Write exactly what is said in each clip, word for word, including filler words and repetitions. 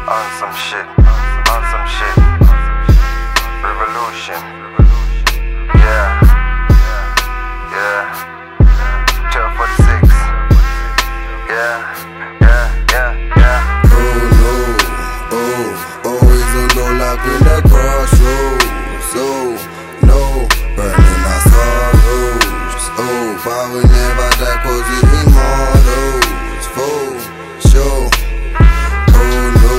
On some shit, on some shit. Revolution. Yeah, yeah. twelve forty-six. Yeah, yeah, yeah, yeah. Oh no, oh, always on no lock in the crossroads. Oh no, burning our sorrows. Oh, but we never die cause we immortals. For sure. Oh no,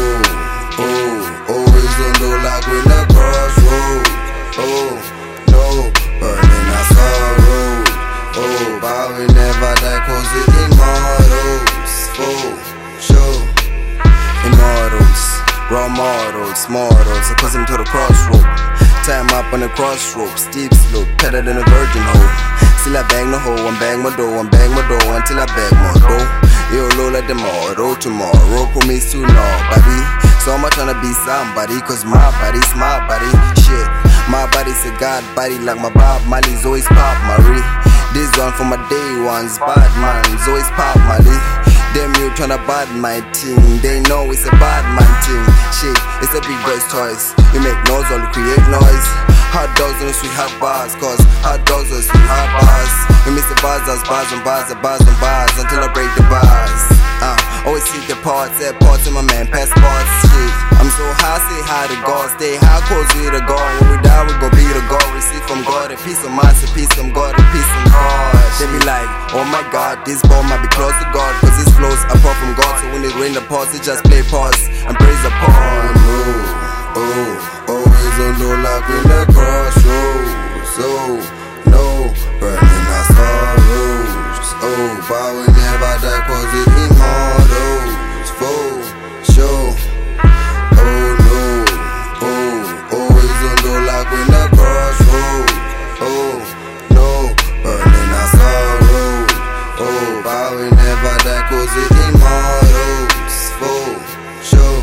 oh, always on no lock in the crossroads. Oh no, burning our sorrows. Oh, but we never die cause we immortals. For sure. Immortals, raw models, mortals, accustomed to the crossroad. Time up on the crossroad, steep slope, better than a virgin hole. Still I bang the hole, I'm bang my dough, I'm bang my dough until I bag more dough. Yo, low like tomorrow, tomorrow, promise to nobody. So I'm tryna be somebody, cause my body's my body. Shit, my body's a god body, like my Bob Marley's always pop Marie. This one for my day ones, bad man's always pop Marley. Them you tryna bad my team, they know it's a bad man team. Shit, it's a big boy's choice. You make noise or you create noise. Hot dogs and sweet hot bars, cause hot dogs are sweet hot bars. We miss the bars, as bars and bars, and bars and bars until I break the bars. Uh, always see the parts, at parts in my man, passports. Shit, I'm so high, say hi to God, stay high, cause we the God. When we die, we gon' be the God. Receive from God, a peace of mind, a peace from God, a peace from God. They be like, oh my God, this ball might be close to God, cause this flows apart from God. So when it rain the pause, it just play pause and praise upon. Oh, oh, always on no lock in the crossroads. Oh, no, burning our sorrows. Oh, but we never die cause we immortals. For sure. Oh no, oh, always on no lock in the crossroads. Oh no, burning our sorrows. Oh, but we never die cause we immortals. For sure.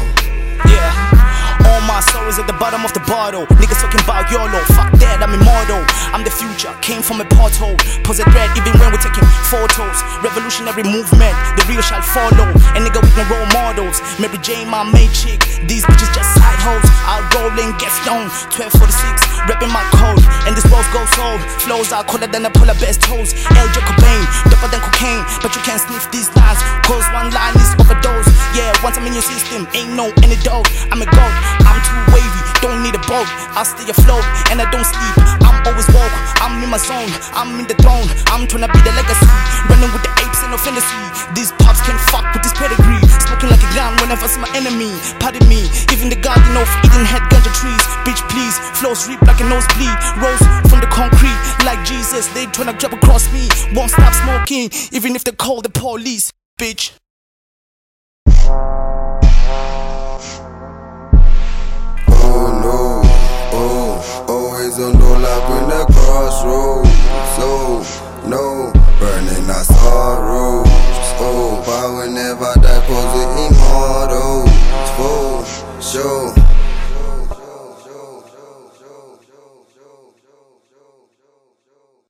My sorrows at the bottom of the bottle. Niggas talking about YOLO. Fuck that, I'm immortal. I'm the future, came from a pothole. Pose a dread even when we're taking photos. Revolutionary movement, the real shall follow. A nigga with no role models. Mary Jane, my main chick. These bitches just side hoes. I'll roll and get stoned. twelve forty-six, repping my code. And this rose goes old. Flows are colder than the polar bear's toes. L J Cobain, doper than cocaine. But you can't sniff these lines, cause one line is overdose. Yeah, once I'm in your system, ain't no antidote. I'm a goat, I'm too wavy, don't need a boat. I'll stay afloat and I don't sleep. I'm always woke, I'm in my zone, I'm in the throne. I'm tryna be the legacy, running with the apes and no fantasy. These pops can fuck with this pedigree. Smoking like a gun whenever I see my enemy. Pardon me, even the garden of Eden had ganja trees. Bitch please, flows reap like a nosebleed. Rose from the concrete, like Jesus. They tryna grab across me, won't stop smoking, even if they call the police. Bitch. On no lock in the crossroads. So, no, burning our soul.